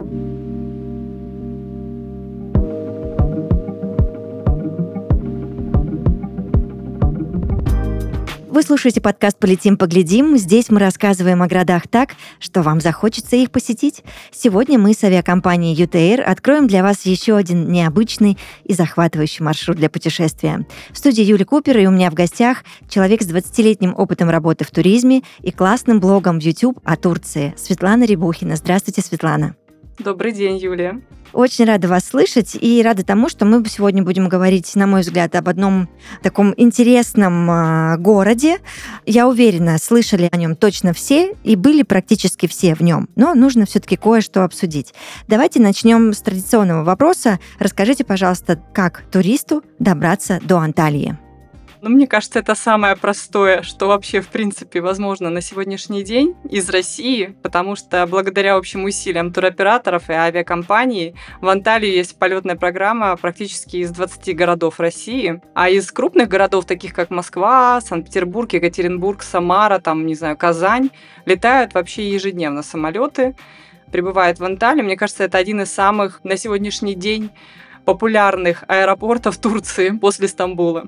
Вы слушаете подкаст «Полетим, поглядим». Здесь мы рассказываем о городах так, что вам захочется их посетить. Сегодня мы с авиакомпанией UTair откроем для вас еще один необычный и захватывающий маршрут для путешествия. В студии Юлия Купер, и у меня в гостях человек с 20-летним опытом работы в туризме и классным блогом в YouTube о Турции Светлана Рябухина. Здравствуйте, Светлана. Добрый день, Юлия. Очень рада вас слышать и рада тому, что мы сегодня будем говорить, на мой взгляд, об одном таком интересном городе. Я уверена, слышали о нем точно все и были практически все в нем, но нужно все-таки кое-что обсудить. Давайте начнем с традиционного вопроса. Расскажите, пожалуйста, как туристу добраться до Анталии? Мне кажется, это самое простое, что вообще, в принципе, возможно на сегодняшний день из России, потому что благодаря общим усилиям туроператоров и авиакомпаний в Анталию есть полетная программа практически из 20 городов России, а из крупных городов, таких как Москва, Санкт-Петербург, Екатеринбург, Самара, Казань, летают вообще ежедневно самолеты, прибывают в Анталию. Мне кажется, это один из самых на сегодняшний день популярных аэропортов Турции после Стамбула.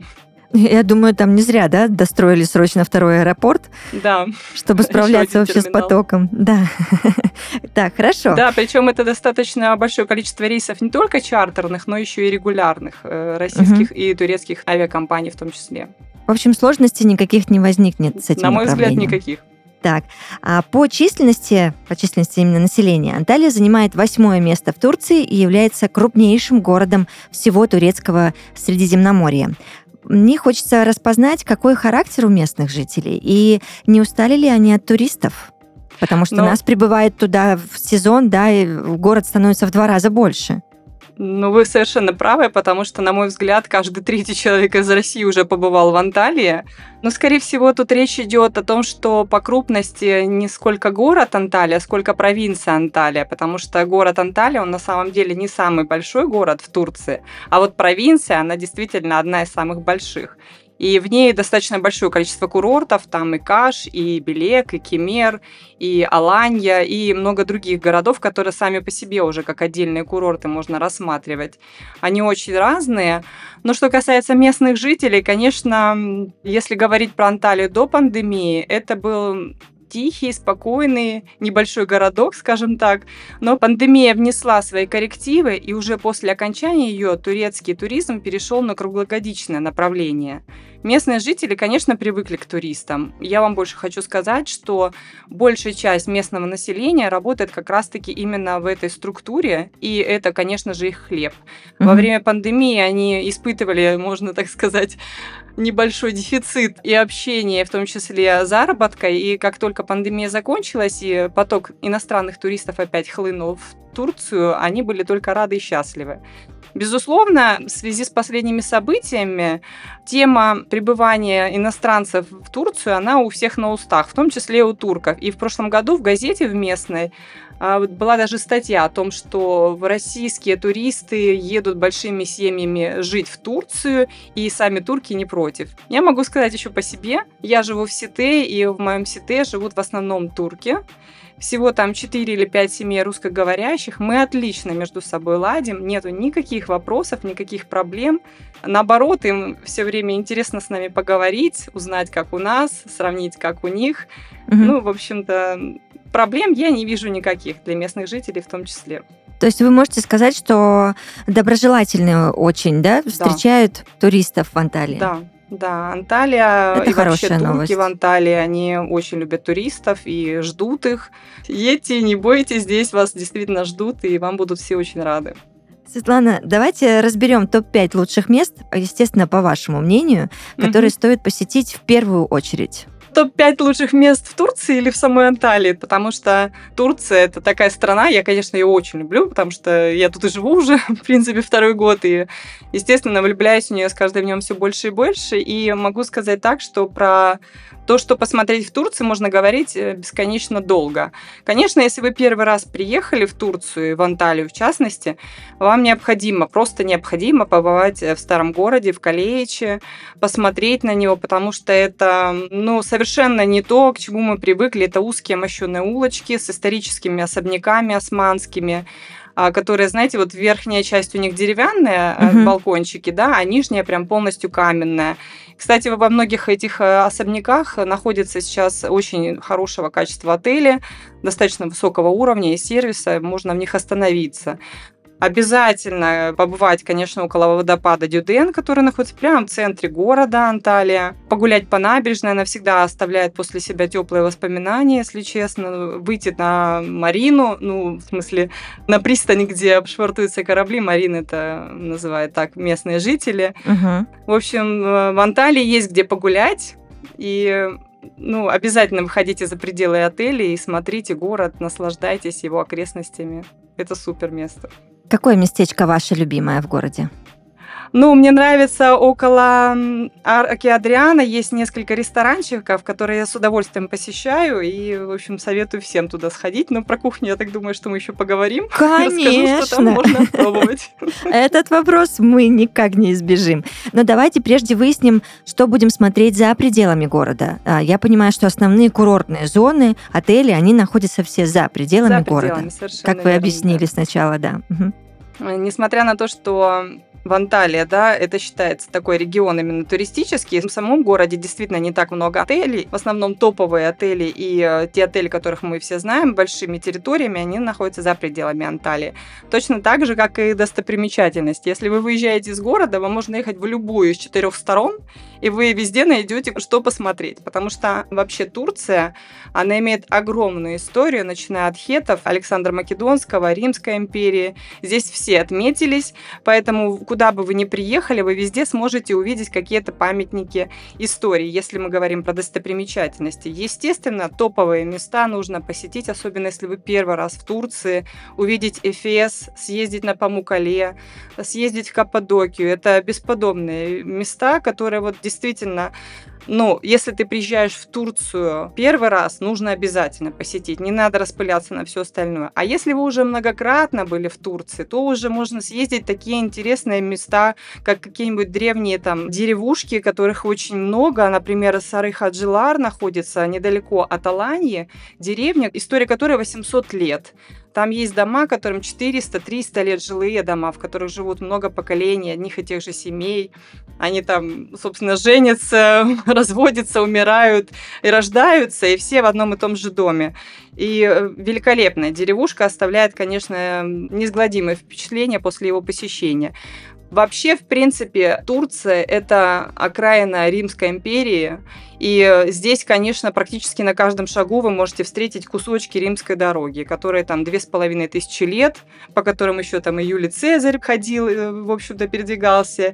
Я думаю, там не зря, достроили срочно второй аэропорт, да, чтобы справляться вообще терминал с потоком. Да. Так, хорошо. Да, причем это достаточно большое количество рейсов не только чартерных, но еще и регулярных российских и турецких авиакомпаний в том числе. В общем, сложностей никаких не возникнет с этим На мой направлением. взгляд, никаких. Так, а по численности именно населения, Анталия занимает 8-е место в Турции и является крупнейшим городом всего турецкого Средиземноморья. Мне хочется распознать, какой характер у местных жителей, и не устали ли они от туристов? Потому что нас прибывает туда в сезон, и город становится в 2 раза больше. Вы совершенно правы, потому что, на мой взгляд, каждый третий человек из России уже побывал в Анталии. Но, скорее всего, тут речь идет о том, что по крупности не сколько город Анталия, сколько провинция Анталия, потому что город Анталия, он на самом деле не самый большой город в Турции, а вот провинция, она действительно одна из самых больших. И в ней достаточно большое количество курортов, там и Каш, и Белек, и Кемер, и Аланья, и много других городов, которые сами по себе уже как отдельные курорты можно рассматривать. Они очень разные. Но что касается местных жителей, конечно, если говорить про Анталию до пандемии, это был тихий, спокойный, небольшой городок, скажем так. Но пандемия внесла свои коррективы, и уже после окончания ее турецкий туризм перешел на круглогодичное направление. Местные жители, конечно, привыкли к туристам. Я вам больше хочу сказать, что большая часть местного населения работает как раз-таки именно в этой структуре, и это, конечно же, их хлеб. Во время пандемии они испытывали, можно так сказать, небольшой дефицит и общения, в том числе заработка, и как только пандемия закончилась, и поток иностранных туристов опять хлынул в Турцию, они были только рады и счастливы. Безусловно, в связи с последними событиями тема пребывания иностранцев в Турцию, она у всех на устах, в том числе и у турков. И в прошлом году в газете в местной была даже статья о том, что российские туристы едут большими семьями жить в Турцию, и сами турки не против. Я могу сказать еще по себе. Я живу в Сите, и в моем Сите живут в основном турки. Всего там 4 или 5 семей русскоговорящих. Мы отлично между собой ладим. Нету никаких вопросов, никаких проблем. Наоборот, им все время интересно с нами поговорить, узнать, как у нас, сравнить, как у них. В общем-то, проблем я не вижу никаких для местных жителей в том числе. То есть вы можете сказать, что доброжелательные очень, встречают туристов в Анталии? Да, Анталия это и вообще турки новость. В Анталии, они очень любят туристов и ждут их. Едьте, не бойтесь, здесь вас действительно ждут, и вам будут все очень рады. Светлана, давайте разберем топ-5 лучших мест, естественно, по вашему мнению, которые стоит посетить в первую очередь. Топ-5 лучших мест в Турции или в самой Анталии? Потому что Турция – это такая страна, я, конечно, ее очень люблю, потому что я тут и живу уже, в принципе, 2-й год, и, естественно, влюбляюсь в нее с каждым днем все больше и больше. И могу сказать так, что про то, что посмотреть в Турции, можно говорить бесконечно долго. Конечно, если вы первый раз приехали в Турцию, в Анталию в частности, вам просто необходимо побывать в старом городе, в Калеиче, посмотреть на него, потому что это, совершенно не то, к чему мы привыкли. Это узкие мощеные улочки с историческими особняками османскими, которые, знаете, вот верхняя часть у них деревянная, балкончики, да, а нижняя прям полностью каменная. Кстати, во многих этих особняках находятся сейчас очень хорошего качества отели, достаточно высокого уровня и сервиса, можно в них остановиться. Обязательно побывать, конечно, около водопада Дюден, который находится прямо в центре города Анталия. Погулять по набережной, она всегда оставляет после себя теплые воспоминания, если честно. Выйти на марину, в смысле, на пристань, где обшвартуются корабли. Марин это называют так местные жители. В общем, в Анталии есть где погулять. И обязательно выходите за пределы отеля и смотрите город, наслаждайтесь его окрестностями. Это супер место. Какое местечко ваше любимое в городе? Мне нравится около арки Адриана есть несколько ресторанчиков, которые я с удовольствием посещаю, и, в общем, советую всем туда сходить. Но про кухню, я так думаю, что мы еще поговорим. Конечно! Расскажу, что там можно пробовать. Этот вопрос мы никак не избежим. Но давайте прежде выясним, что будем смотреть за пределами города. Я понимаю, что основные курортные зоны, отели, они находятся все за пределами города. Как вы объяснили сначала, да. Несмотря на то, что в Анталии, да, это считается такой регион именно туристический. В самом городе действительно не так много отелей. В основном топовые отели и те отели, которых мы все знаем, большими территориями, они находятся за пределами Анталии. Точно так же, как и достопримечательности. Если вы выезжаете из города, вам можно ехать в любую из 4 сторон, и вы везде найдете, что посмотреть. Потому что вообще Турция, она имеет огромную историю, начиная от хеттов, Александра Македонского, Римской империи. Здесь все отметились, поэтому куда бы вы ни приехали, вы везде сможете увидеть какие-то памятники истории, если мы говорим про достопримечательности. Естественно, топовые места нужно посетить, особенно если вы первый раз в Турции, увидеть Эфес, съездить на Памуккале, съездить в Каппадокию. Это бесподобные места, которые вот действительно... если ты приезжаешь в Турцию первый раз, нужно обязательно посетить. Не надо распыляться на все остальное. А если вы уже многократно были в Турции, то уже можно съездить в такие интересные места, как какие-нибудь древние там деревушки, которых очень много. Например, Сарый-Хаджилар находится недалеко от Аланьи, деревня, история которой 800 лет. Там есть дома, которым 400-300 лет, жилые дома, в которых живут много поколений одних и тех же семей. Они там, собственно, женятся, разводятся, умирают и рождаются, и все в одном и том же доме. И великолепная деревушка оставляет, конечно, неизгладимое впечатление после его посещения. Вообще, в принципе, Турция – это окраина Римской империи, и здесь, конечно, практически на каждом шагу вы можете встретить кусочки римской дороги, которые там 2500 лет, по которым еще там и Юлий Цезарь ходил, в общем-то, передвигался,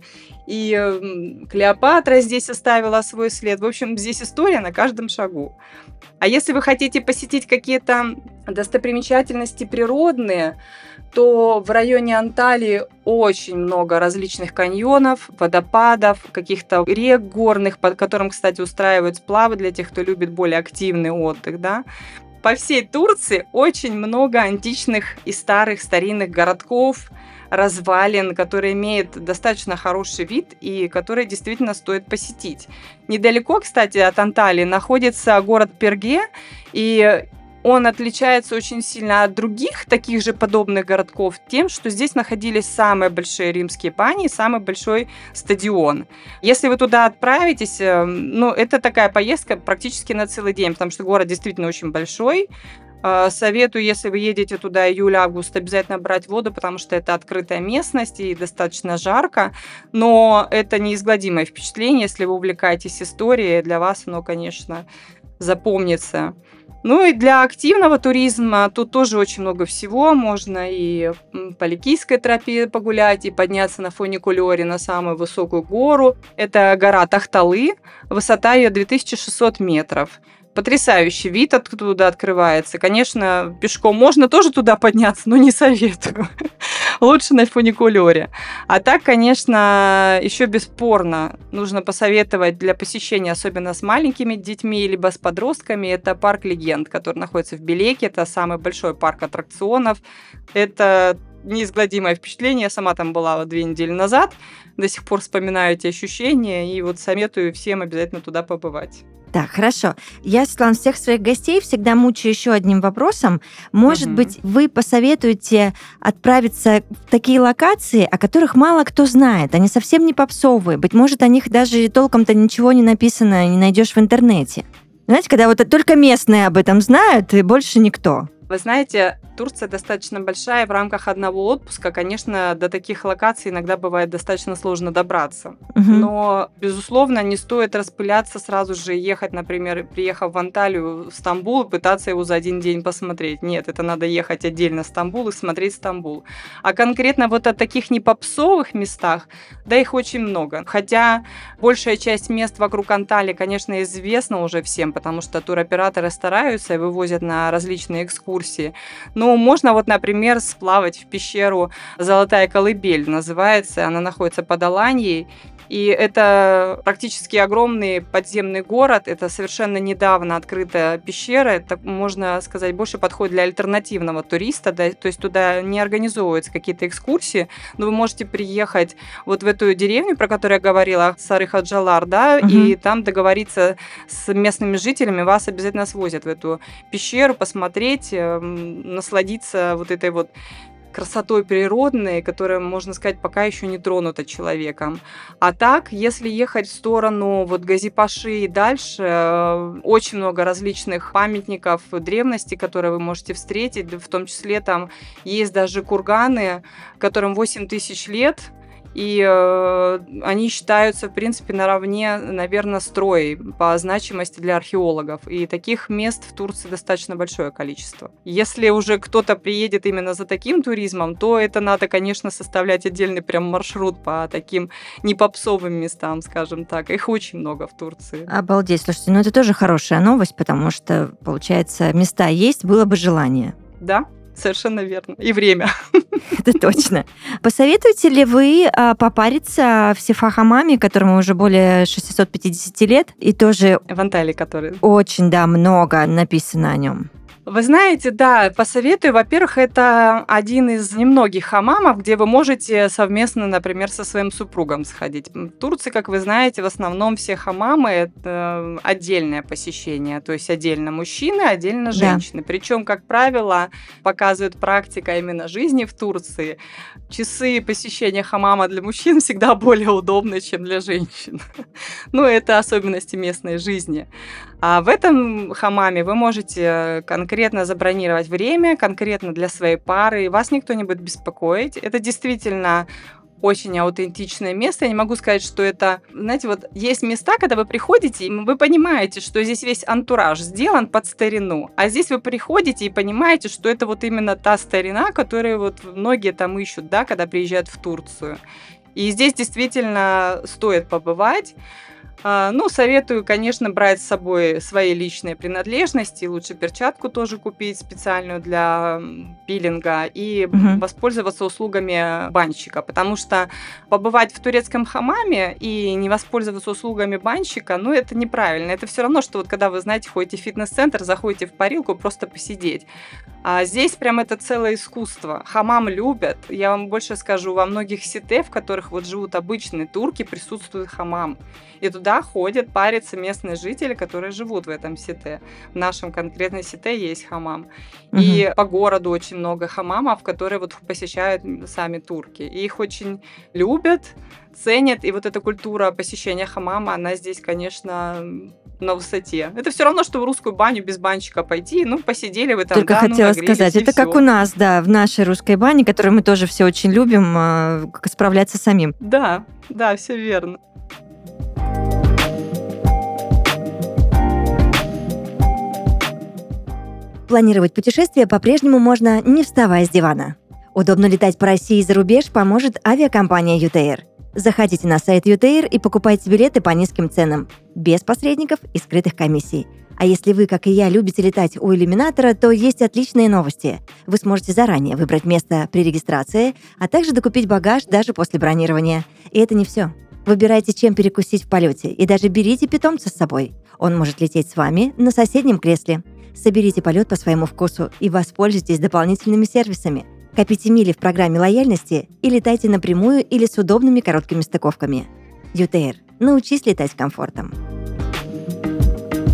и Клеопатра здесь оставила свой след. В общем, здесь история на каждом шагу. А если вы хотите посетить какие-то достопримечательности природные, то в районе Анталии очень много различных каньонов, водопадов, каких-то рек горных, под которым, кстати, устраивают сплавы для тех, кто любит более активный отдых, да. По всей Турции очень много античных и старинных городков, развалин, которые имеют достаточно хороший вид и которые действительно стоит посетить. Недалеко, кстати, от Анталии находится город Перге, и он отличается очень сильно от других таких же подобных городков тем, что здесь находились самые большие римские бани, самый большой стадион. Если вы туда отправитесь, это такая поездка практически на целый день, потому что город действительно очень большой. Советую, если вы едете туда июль-август, обязательно брать воду, потому что это открытая местность и достаточно жарко, но это неизгладимое впечатление, если вы увлекаетесь историей, для вас оно, конечно, запомнится. И для активного туризма тут тоже очень много всего. Можно и по Ликийской тропе погулять, и подняться на фуникулёре на самую высокую гору. Это гора Тахталы, высота ее 2600 метров. Потрясающий вид оттуда открывается. Конечно, пешком можно тоже туда подняться, но не советую. Лучше на фуникулёре. А так, конечно, еще бесспорно нужно посоветовать для посещения, особенно с маленькими детьми, либо с подростками, это парк Легенд, который находится в Белеке. Это самый большой парк аттракционов. Это неизгладимое впечатление. Я сама там была 2 недели назад. До сих пор вспоминаю эти ощущения. И советую всем обязательно туда побывать. Так, хорошо. Я, Светлана, всех своих гостей всегда мучаю еще одним вопросом. Может быть, вы посоветуете отправиться в такие локации, о которых мало кто знает, они совсем не попсовые, быть может, о них даже толком-то ничего не написано, не найдешь в интернете. Знаете, когда вот только местные об этом знают, и больше никто. Вы знаете, Турция достаточно большая, в рамках одного отпуска, конечно, до таких локаций иногда бывает достаточно сложно добраться. Но, безусловно, не стоит распыляться сразу же, ехать, например, приехав в Анталию, в Стамбул, и пытаться его за один день посмотреть. Нет, это надо ехать отдельно в Стамбул и смотреть Стамбул. А конкретно вот о таких непопсовых местах, да, их очень много. Хотя большая часть мест вокруг Анталии, конечно, известна уже всем, потому что туроператоры стараются и вывозят на различные экскурсии. Но можно вот, например, сплавать в пещеру «Золотая колыбель», называется, она находится под Аланьей. И это практически огромный подземный город, это совершенно недавно открытая пещера, это, можно сказать, больше подходит для альтернативного туриста, да, то есть туда не организовываются какие-то экскурсии, но вы можете приехать вот в эту деревню, про которую я говорила, Сары-Хаджалар, да, и там договориться с местными жителями, вас обязательно свозят в эту пещеру, посмотреть, насладиться вот этой вот красотой природной, которая, можно сказать, пока еще не тронута человеком. А так, если ехать в сторону вот Гази-Паши и дальше, очень много различных памятников древности, которые вы можете встретить, в том числе там есть даже курганы, которым 8 тысяч лет, и они считаются, в принципе, наравне, наверное, с Троей по значимости для археологов. И таких мест в Турции достаточно большое количество. Если уже кто-то приедет именно за таким туризмом, то это надо, конечно, составлять отдельный прям маршрут по таким непопсовым местам, скажем так. Их очень много в Турции. Обалдеть. Слушайте, это тоже хорошая новость, потому что, получается, места есть, было бы желание. Да. Совершенно верно. И время. Это точно. Посоветуете ли вы попариться в Сифа-хамаме, которому уже более 650 лет, и тоже... В Анталии, который... Очень, да, много написано о нем. Вы знаете, да, посоветую. Во-первых, это один из немногих хамамов, где вы можете совместно, например, со своим супругом сходить. В Турции, как вы знаете, в основном все хамамы – это отдельное посещение, то есть отдельно мужчины, отдельно женщины. Да. Причем, как правило, показывает практика именно жизни в Турции, часы посещения хамама для мужчин всегда более удобны, чем для женщин. Ну, это особенности местной жизни. А в этом хамаме вы можете конкретно забронировать время, конкретно для своей пары, и вас никто не будет беспокоить. Это действительно очень аутентичное место. Я не могу сказать, что это... Знаете, вот есть места, когда вы приходите, и вы понимаете, что здесь весь антураж сделан под старину, а здесь вы приходите и понимаете, что это вот именно та старина, которую вот многие там ищут, да, когда приезжают в Турцию. И здесь действительно стоит побывать. Ну, советую, конечно, брать с собой свои личные принадлежности, лучше перчатку тоже купить специальную для пилинга и воспользоваться услугами банщика, потому что побывать в турецком хамаме и не воспользоваться услугами банщика, ну, это неправильно. Это все равно, что вот когда вы, знаете, ходите в фитнес-центр, заходите в парилку просто посидеть. А здесь прям это целое искусство. Хамам любят. Я вам больше скажу, во многих сите, в которых вот живут обычные турки, присутствует хамам. И туда ходят, парятся местные жители, которые живут в этом сите. В нашем конкретном сите есть хамам. И по городу очень много хамамов, которые вот посещают сами турки. И их очень любят, ценят. И вот эта культура посещения хамама, она здесь, конечно, на высоте. Это все равно, что в русскую баню без банщика пойти, ну, посидели вы там, только да, хотела сказать, это всё. как у нас, да, в нашей русской бане, которую мы тоже все очень любим, как справляться самим. Да, все верно. Планировать путешествие по-прежнему можно, не вставая с дивана. Удобно летать по России и за рубеж поможет авиакомпания UTair. Заходите на сайт UTair и покупайте билеты по низким ценам, без посредников и скрытых комиссий. А если вы, как и я, любите летать у иллюминатора, то есть отличные новости. Вы сможете заранее выбрать место при регистрации, а также докупить багаж даже после бронирования. И это не все. Выбирайте, чем перекусить в полете, и даже берите питомца с собой. Он может лететь с вами на соседнем кресле. Соберите полет по своему вкусу и воспользуйтесь дополнительными сервисами. Копите мили в программе лояльности и летайте напрямую или с удобными короткими стыковками. UTair. Научись летать с комфортом.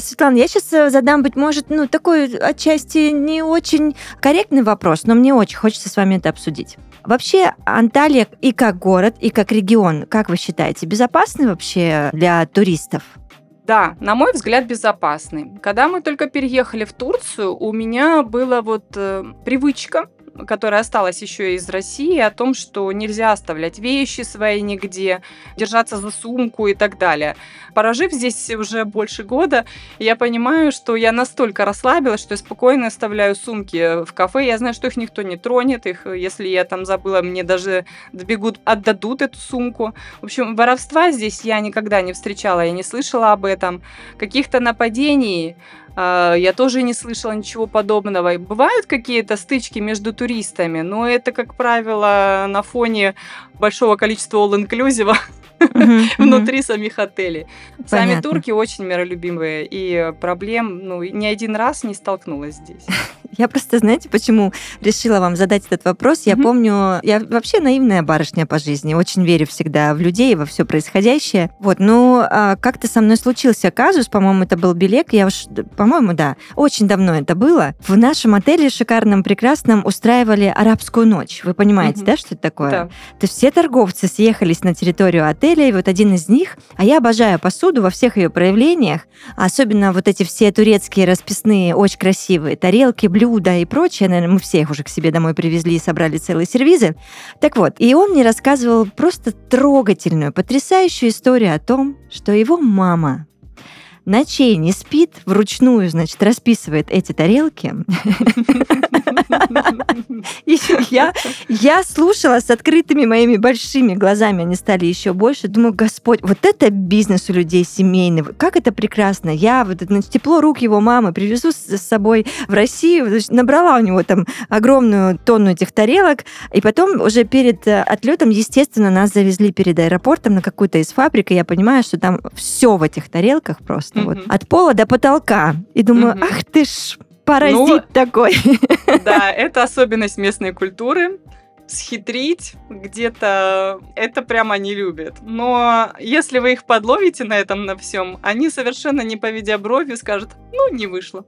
Светлана, я сейчас задам, быть может, такой отчасти не очень корректный вопрос, но мне очень хочется с вами это обсудить. Вообще, Анталия и как город, и как регион, как вы считаете, безопасный вообще для туристов? Да, на мой взгляд, безопасный. Когда мы только переехали в Турцию, у меня была привычка, которая осталась еще из России, о том, что нельзя оставлять вещи свои нигде, держаться за сумку и так далее. Прожив здесь уже больше года, я понимаю, что я настолько расслабилась, что я спокойно оставляю сумки в кафе. Я знаю, что их никто не тронет. Если я там забыла, мне даже добегут, отдадут эту сумку. В общем, воровства здесь я никогда не встречала, я не слышала об этом. Каких-то нападений я тоже не слышала ничего подобного. Бывают какие-то стычки между туристами, но это, как правило, на фоне большого количества all-inclusive внутри самих отелей. Сами турки очень миролюбивые, и проблем ни один раз не столкнулась здесь. Я просто, знаете, почему решила вам задать этот вопрос? Я помню, я вообще наивная барышня по жизни, очень верю всегда в людей, во все происходящее. Как-то со мной случился казус, по-моему, это был Белек, по-моему, да, очень давно это было. В нашем отеле шикарном, прекрасном устраивали арабскую ночь. Вы понимаете, да, что это такое? Да. То есть все торговцы съехались на территорию отеля, и вот один из них, а я обожаю посуду во всех ее проявлениях, особенно эти все турецкие расписные, очень красивые тарелки, блюда и прочее. Наверное, мы все их уже к себе домой привезли и собрали целые сервизы. Так вот, и он мне рассказывал просто трогательную, потрясающую историю о том, что его мама ночей не спит, вручную, расписывает эти тарелки. И я слушала с открытыми моими большими глазами, они стали еще больше. Думаю, Господь, вот это бизнес у людей семейный, как это прекрасно. Я тепло рук его мамы привезу с собой в Россию, набрала у него там огромную тонну этих тарелок, и потом уже перед отлетом, естественно, нас завезли перед аэропортом на какую-то из фабрик, и я понимаю, что там все в этих тарелках просто от пола до потолка. И думаю, ах ты ж паразит такой. Да, это особенность местной культуры. Схитрить где-то, это прямо они любят. Но если вы их подловите на этом, на всем, они совершенно не поведя брови скажут, не вышло.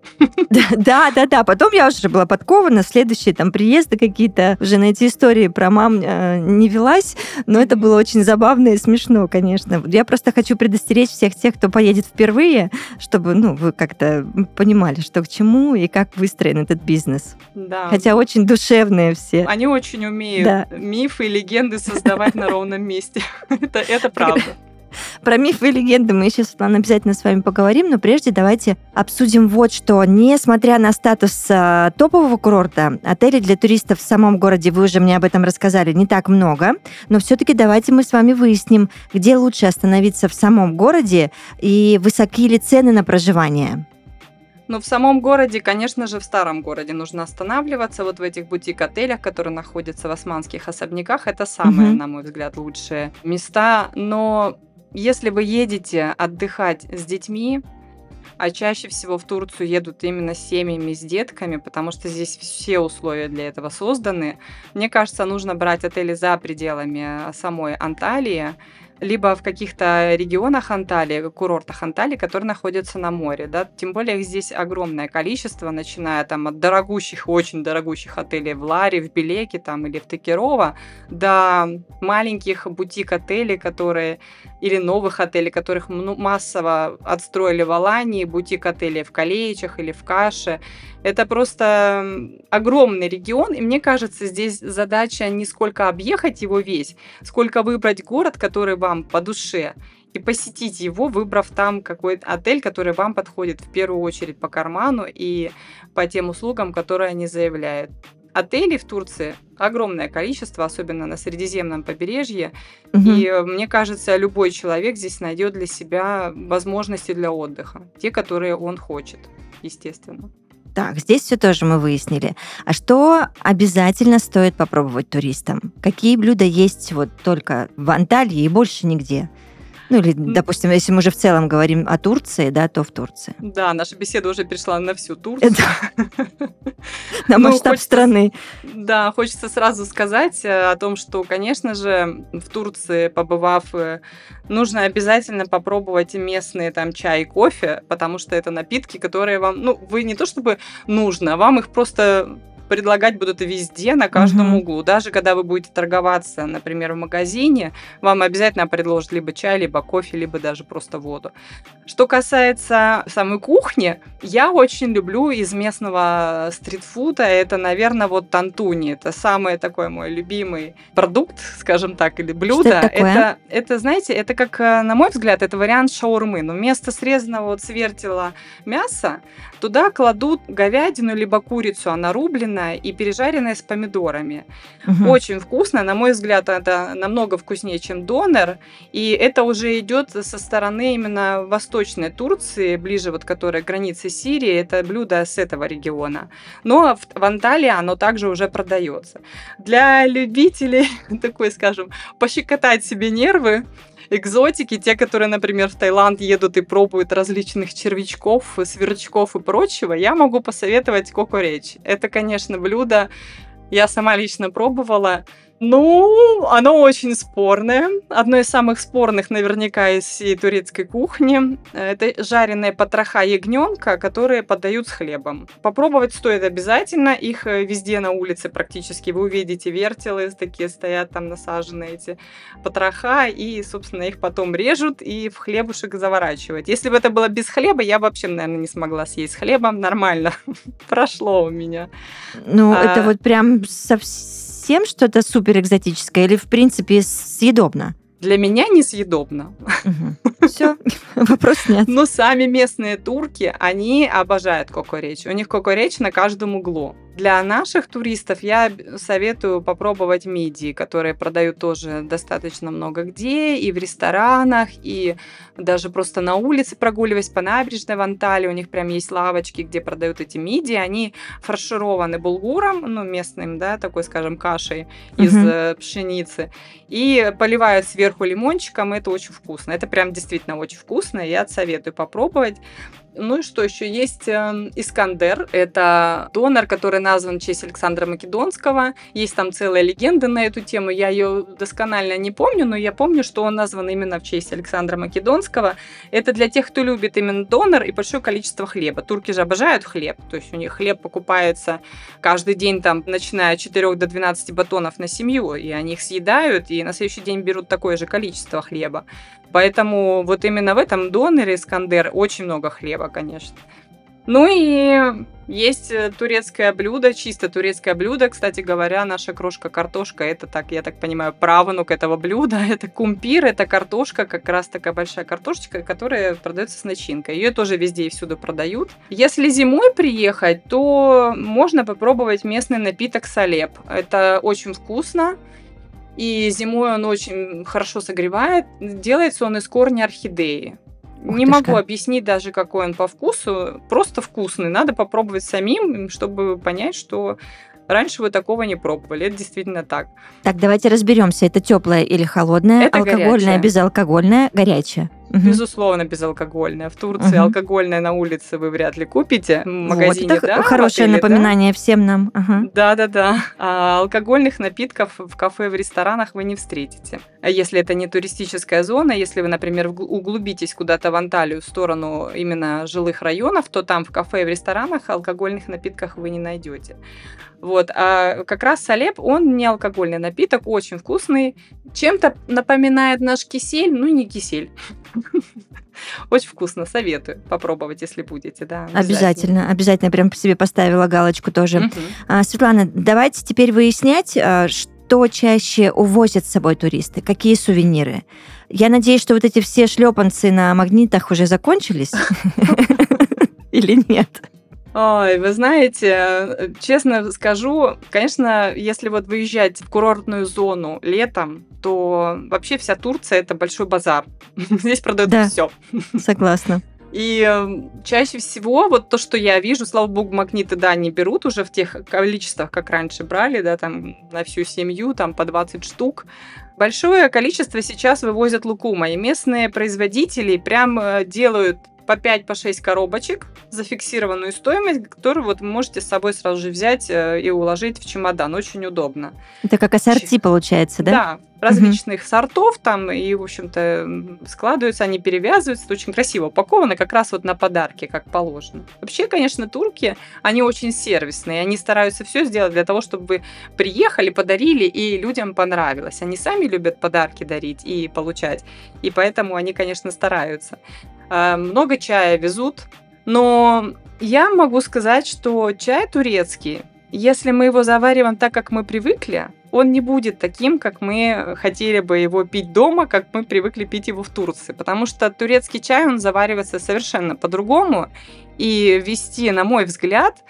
Да. Потом я уже была подкована, следующие приезды какие-то, уже на эти истории про мам не велась, но это было очень забавно и смешно, конечно. Я просто хочу предостеречь всех тех, кто поедет впервые, чтобы, вы как-то понимали, что к чему и как выстроен этот бизнес. Да. Хотя очень душевные все. Они очень умеют мифы и легенды создавать на ровном месте. Это правда. Про мифы и легенды мы еще, Светлана, обязательно с вами поговорим, но прежде давайте обсудим вот что. Несмотря на статус топового курорта, отелей для туристов в самом городе, вы уже мне об этом рассказали, не так много, но все-таки давайте мы с вами выясним, где лучше остановиться в самом городе и высоки ли цены на проживание. В самом городе, конечно же, в старом городе нужно останавливаться. В этих бутик-отелях, которые находятся в османских особняках, это самые, на мой взгляд, лучшие места. Но если вы едете отдыхать с детьми, а чаще всего в Турцию едут именно с семьями, с детками, потому что здесь все условия для этого созданы, мне кажется, нужно брать отели за пределами самой Анталии, либо в каких-то регионах Анталии, курортах Анталии, которые находятся на море, да, тем более их здесь огромное количество, начиная от дорогущих, очень дорогущих отелей в Ларе, в Белеке или в Текерово, до маленьких бутик-отелей, или новых отелей, которых массово отстроили в Алании, бутик-отели в Калеичах или в Каше. Это просто огромный регион, и мне кажется, здесь задача не сколько объехать его весь, сколько выбрать город, который вам по душе, и посетить его, выбрав там какой-то отель, который вам подходит в первую очередь по карману и по тем услугам, которые они заявляют. Отелей в Турции огромное количество, особенно на Средиземном побережье, и мне кажется, любой человек здесь найдет для себя возможности для отдыха, те, которые он хочет, естественно. Так, здесь все тоже мы выяснили. А что обязательно стоит попробовать туристам? Какие блюда есть только в Анталии и больше нигде? Или, допустим, если мы уже в целом говорим о Турции, да, то в Турции. Да, наша беседа уже перешла на всю Турцию. На масштаб страны. Да, хочется сразу сказать о том, что, конечно же, в Турции, побывав нужно обязательно попробовать местные там чай и кофе, потому что это напитки, которые вам, вы не то чтобы нужно, вам их просто предлагать будут везде, на каждом углу. Даже когда вы будете торговаться, например, в магазине, вам обязательно предложат либо чай, либо кофе, либо даже просто воду. Что касается самой кухни, я очень люблю из местного стритфуда, это, наверное, вот тантуни. Это самый такой мой любимый продукт, скажем так, или блюдо. Что это такое? Это, знаете, это как, на мой взгляд, это вариант шаурмы. Но вместо срезанного вот с вертела мяса туда кладут говядину либо курицу, она рубленая и пережаренная с помидорами. Очень вкусно. На мой взгляд, это намного вкуснее, чем донер. И это уже идет со стороны именно восточной Турции, ближе вот которая к границе Сирии. Это блюдо с этого региона. Но в Анталии оно также уже продается. Для любителей, такой, скажем, пощекотать себе нервы, экзотики, те, которые, например, в Таиланд едут и пробуют различных червячков, сверчков и прочего, я могу посоветовать кокоречь. Это, конечно, блюдо, я сама лично пробовала. Оно очень спорное. Одно из самых спорных наверняка из всей турецкой кухни. Это жареные потроха ягненка, которые подают с хлебом. Попробовать стоит обязательно. Их везде на улице практически вы увидите вертелы, такие стоят там насаженные эти потроха, и, собственно, их потом режут и в хлебушек заворачивают. Если бы это было без хлеба, я вообще, наверное, не смогла съесть с хлебом. Нормально. Прошло у меня. Это вот прям совсем что-то супер экзотическое или, в принципе, съедобно? Для меня несъедобно. Все, вопрос нет. Но сами местные турки, они обожают кокоречь. У них кокоречь на каждом углу. Для наших туристов я советую попробовать мидии, которые продают тоже достаточно много где, и в ресторанах, и даже просто на улице, прогуливаясь по набережной в Анталии, у них прям есть лавочки, где продают эти мидии. Они фаршированы булгуром, местным, да, такой, скажем, кашей из пшеницы, и поливают сверху лимончиком, и это очень вкусно. Это прям действительно очень вкусно, я советую попробовать. И что еще? Есть Искандер. Это донор, который назван в честь Александра Македонского. Есть там целая легенда на эту тему. Я ее досконально не помню, но я помню, что он назван именно в честь Александра Македонского. Это для тех, кто любит именно донор и большое количество хлеба. Турки же обожают хлеб. То есть у них хлеб покупается каждый день, там, начиная от 4 до 12 батонов на семью. И они их съедают, и на следующий день берут такое же количество хлеба. Поэтому вот именно в этом доноре Искандер очень много хлеба, конечно. И есть турецкое блюдо, чисто турецкое блюдо. Кстати говоря, наша крошка-картошка, это, я так понимаю, правнук этого блюда. Это кумпир, это картошка, как раз такая большая картошечка, которая продается с начинкой. Ее тоже везде и всюду продают. Если зимой приехать, то можно попробовать местный напиток салеп. Это очень вкусно. И зимой он очень хорошо согревает. Делается он из корня орхидеи. Не могу объяснить даже, какой он по вкусу. Просто вкусный. Надо попробовать самим, чтобы понять, что раньше вы такого не пробовали. Это действительно так. Так, давайте разберемся. Это теплое или холодное? Это алкогольное, горячее. Безалкогольное, горячее? Безусловно, безалкогольное. В Турции алкогольное на улице вы вряд ли купите. В магазине, это да, хорошее в отеле, напоминание всем нам. Да. А алкогольных напитков в кафе, в ресторанах вы не встретите. А если это не туристическая зона, если вы, например, углубитесь куда-то в Анталию в сторону именно жилых районов, то там в кафе и в ресторанах алкогольных напитков вы не найдете. А как раз салеп, он не алкогольный напиток, очень вкусный. Чем-то напоминает наш кисель, не кисель. Очень вкусно, советую попробовать, если будете. Да, Обязательно. Прям себе поставила галочку тоже. Светлана, давайте теперь выяснять, что чаще увозят с собой туристы, какие сувениры. Я надеюсь, что вот эти все шлепанцы на магнитах уже закончились или нет? Ой, вы знаете, честно скажу, конечно, если выезжать в курортную зону летом, то вообще вся Турция – это большой базар. Здесь продают все. Согласна. И чаще всего то, что я вижу, слава богу, магниты, не берут уже в тех количествах, как раньше брали, там на всю семью, там по 20 штук. Большое количество сейчас вывозят лукума, и местные производители прям делают по 5-6 коробочек за фиксированную стоимость, которую вот вы можете с собой сразу же взять и уложить в чемодан. Очень удобно. Это как ассорти получается, да? Да, различных сортов там, и, в общем-то, складываются, они перевязываются, это очень красиво упаковано, как раз вот на подарки, как положено. Вообще, конечно, турки, они очень сервисные, они стараются все сделать для того, чтобы вы приехали, подарили, и людям понравилось. Они сами любят подарки дарить и получать, и поэтому они, конечно, стараются. Много чая везут, но я могу сказать, что чай турецкий, если мы его завариваем так, как мы привыкли, он не будет таким, как мы хотели бы его пить дома, как мы привыкли пить его в Турции. Потому что турецкий чай, он заваривается совершенно по-другому. И вести, на мой взгляд,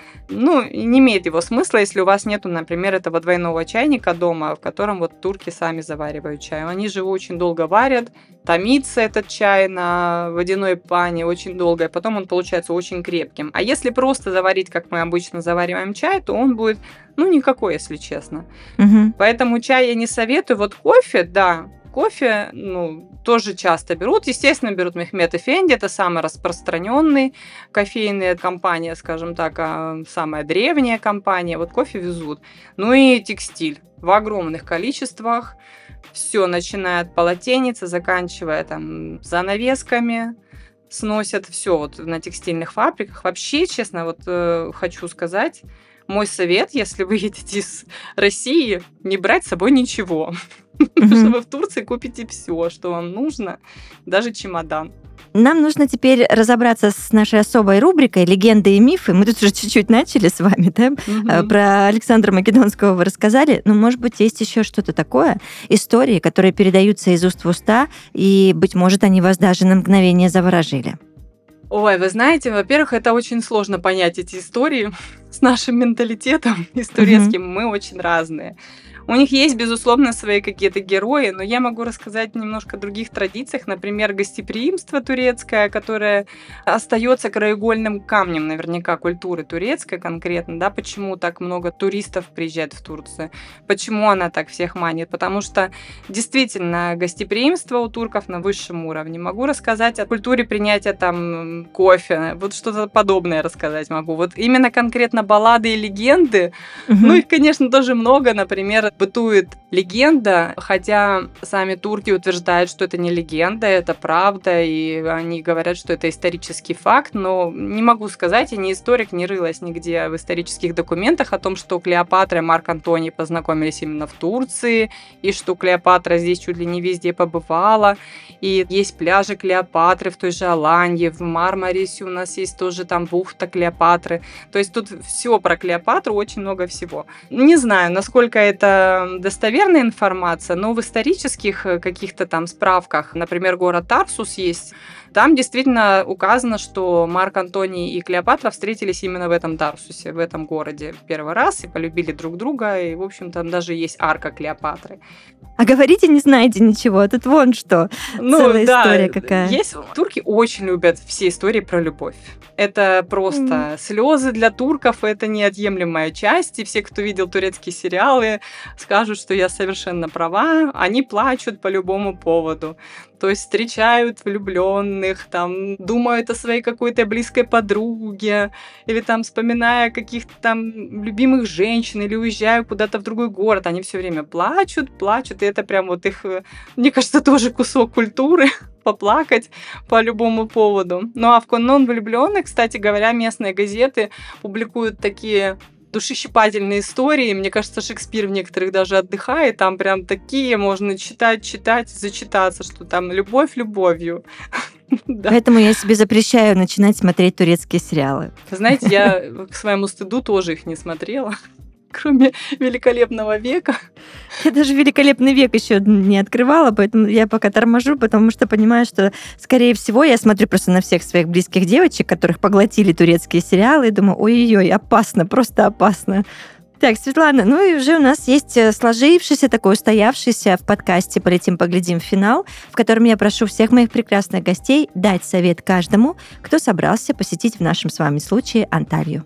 не имеет его смысла, если у вас нету, например, этого двойного чайника дома, в котором вот турки сами заваривают чай. Они же его очень долго варят, томится этот чай на водяной пане очень долго, и потом он получается очень крепким. А если просто заварить, как мы обычно завариваем чай, то он будет, никакой, если честно. Угу. Поэтому чай я не советую. Вот кофе, да, кофе, тоже часто берут. Естественно, берут Мехмед Эфенди, это самая распространенная кофейная компания, скажем так, самая древняя компания. Вот кофе везут. И текстиль в огромных количествах. Все, начиная от полотенец, заканчивая там занавесками, сносят все вот на текстильных фабриках. Вообще, честно, хочу сказать, мой совет, если вы едете из России, не брать с собой ничего. Потому что вы в Турции купите все, что вам нужно, даже чемодан. Нам нужно теперь разобраться с нашей особой рубрикой «Легенды и мифы». Мы тут уже чуть-чуть начали с вами, да? Мгм. Про Александра Македонского вы рассказали. Но, может быть, есть еще что-то такое, истории, которые передаются из уст в уста, и, быть может, они вас даже на мгновение заворожили. Ой, вы знаете, во-первых, это очень сложно понять эти истории с нашим менталитетом и с турецким. Мы очень разные. У них есть, безусловно, свои какие-то герои, но я могу рассказать немножко о других традициях. Например, гостеприимство турецкое, которое остается краеугольным камнем, наверняка, культуры турецкой конкретно. Да? Почему так много туристов приезжает в Турцию? Почему она так всех манит? Потому что действительно гостеприимство у турков на высшем уровне. Могу рассказать о культуре принятия там кофе. Вот что-то подобное рассказать могу. Вот именно конкретно баллады и легенды. Их, конечно, тоже много. Например, бытует легенда, хотя сами турки утверждают, что это не легенда, это правда, и они говорят, что это исторический факт, но не могу сказать, я не историк, не рылась нигде в исторических документах о том, что Клеопатра и Марк Антоний познакомились именно в Турции, и что Клеопатра здесь чуть ли не везде побывала, и есть пляжи Клеопатры в той же Аланье, в Мармарисе у нас есть тоже там бухта Клеопатры, то есть тут все про Клеопатру, очень много всего. Не знаю, насколько это достоверная информация, но в исторических каких-то там справках, например, город Тарсус есть, там действительно указано, что Марк Антоний и Клеопатра встретились именно в этом Тарсусе, в этом городе в первый раз и полюбили друг друга, и, в общем, там даже есть арка Клеопатры. А говорите, не знаете ничего, тут вон что, целая история какая. Есть. Турки очень любят все истории про любовь. Это просто слезы для турков, это неотъемлемая часть, и все, кто видел турецкие сериалы, скажут, что я совершенно права, они плачут по любому поводу. То есть встречают влюбленных, там, думают о своей какой-то близкой подруге, или там, вспоминая каких-то там любимых женщин, или уезжают куда-то в другой город, они все время плачут, и это прям вот их, мне кажется, тоже кусок культуры, поплакать по любому поводу. Ну а в канон влюбленных, кстати говоря, местные газеты публикуют такие душещипательные истории. Мне кажется, Шекспир в некоторых даже отдыхает. Там прям такие можно читать, зачитаться, что там любовь любовью. Поэтому я себе запрещаю начинать смотреть турецкие сериалы. Знаете, я к своему стыду тоже их не смотрела. Кроме «Великолепного века». Я даже «Великолепный век» еще не открывала, поэтому я пока торможу, потому что понимаю, что, скорее всего, я смотрю просто на всех своих близких девочек, которых поглотили турецкие сериалы, и думаю, ой-ой-ой, опасно, просто опасно. Так, Светлана, и уже у нас есть сложившийся, такой устоявшийся в подкасте «Полетим, поглядим» финал, в котором я прошу всех моих прекрасных гостей дать совет каждому, кто собрался посетить в нашем с вами случае Анталию.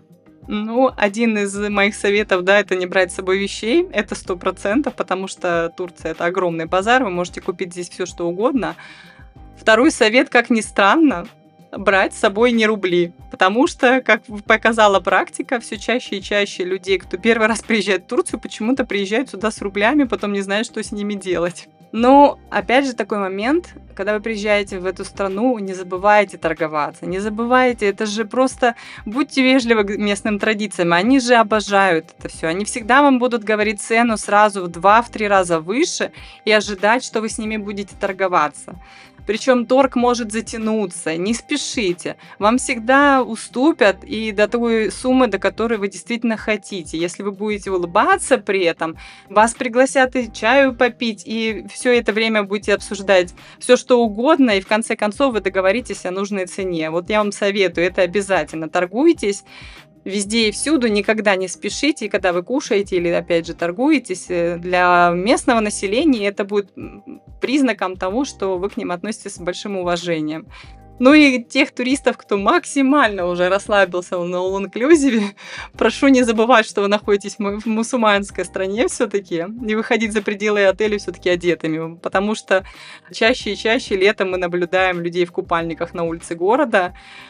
Один из моих советов, да, это не брать с собой вещей, это 100%, потому что Турция – это огромный базар, вы можете купить здесь все, что угодно. Второй совет, как ни странно, брать с собой не рубли. Потому что, как показала практика, все чаще и чаще людей, кто первый раз приезжает в Турцию, почему-то приезжают сюда с рублями, потом не знают, что с ними делать. Но, опять же, такой момент, когда вы приезжаете в эту страну, не забывайте торговаться, не забывайте, это же просто будьте вежливы к местным традициям, они же обожают это все, они всегда вам будут говорить цену сразу в 2-3 раза выше и ожидать, что вы с ними будете торговаться. Причем торг может затянуться, не спешите. Вам всегда уступят и до той суммы, до которой вы действительно хотите. Если вы будете улыбаться при этом, вас пригласят и чаю попить, и все это время будете обсуждать все, что угодно, и в конце концов вы договоритесь о нужной цене. Вот я вам советую, это обязательно. Торгуйтесь везде и всюду, никогда не спешите, и когда вы кушаете или, опять же, торгуетесь, для местного населения это будет признаком того, что вы к ним относитесь с большим уважением. Ну и тех туристов, кто максимально уже расслабился на all-inclusive, прошу не забывать, что вы находитесь в мусульманской стране все-таки, и выходить за пределы отеля все-таки одетыми, потому что чаще и чаще летом мы наблюдаем людей в купальниках на улице города.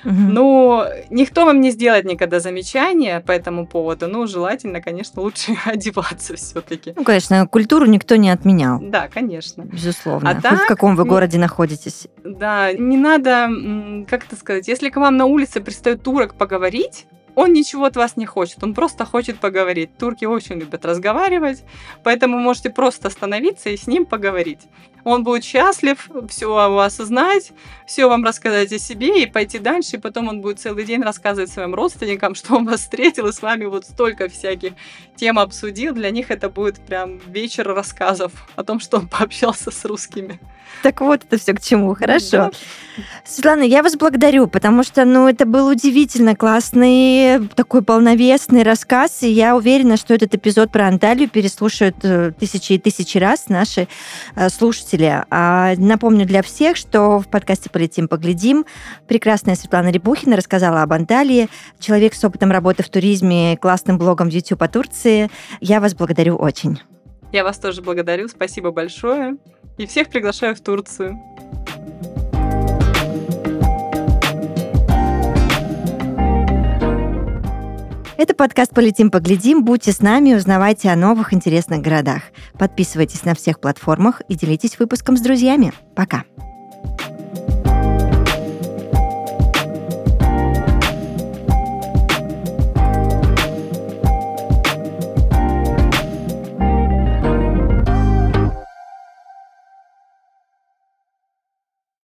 Но никто вам не сделает никогда замечания по этому поводу, но желательно, конечно, лучше одеваться все-таки. Ну, конечно, культуру никто не отменял. Да, конечно. Безусловно. А так, в каком вы городе находитесь? Да, не надо, как это сказать, если к вам на улице пристает турок поговорить, он ничего от вас не хочет, он просто хочет поговорить. Турки очень любят разговаривать, поэтому можете просто остановиться и с ним поговорить. Он будет счастлив все о вас узнать, все вам рассказать о себе и пойти дальше, и потом он будет целый день рассказывать своим родственникам, что он вас встретил и с вами вот столько всяких тем обсудил. Для них это будет прям вечер рассказов о том, что он пообщался с русскими. Так вот это все к чему, хорошо. Да. Светлана, я вас благодарю, потому что, это был удивительно классный, такой полновесный рассказ, и я уверена, что этот эпизод про Анталию переслушают тысячи и тысячи раз наши слушатели. Напомню для всех, что в подкасте «Полетим, поглядим» прекрасная Светлана Рябухина рассказала об Анталии, человек с опытом работы в туризме, классным блогом в YouTube о Турции. Я вас благодарю очень. Я вас тоже благодарю, спасибо большое. И всех приглашаю в Турцию. Это подкаст «Полетим, поглядим». Будьте с нами, узнавайте о новых интересных городах. Подписывайтесь на всех платформах и делитесь выпуском с друзьями. Пока.